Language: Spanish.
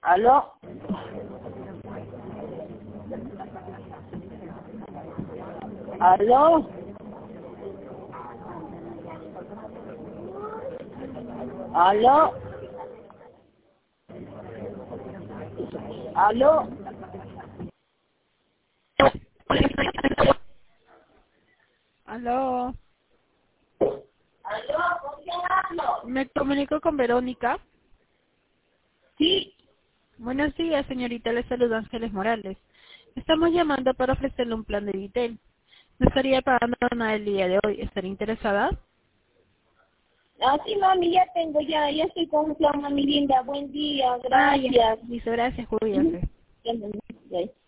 ¿Aló? ¿Aló? ¿Aló? ¿Aló? Aló, ¿Aló? ¿Con quién hablo? me comunico con Verónica. Sí. Buenos días, señorita, le saluda Ángeles Morales. Estamos llamando para ofrecerle un plan de Vitel. No estaría pagando nada el día de hoy. ¿Estaría interesada? Ah, sí, mami, ya estoy con un plan, mami linda. Buen día, Ah, ya. gracias. Dice, gracias, cuídese. Ujú.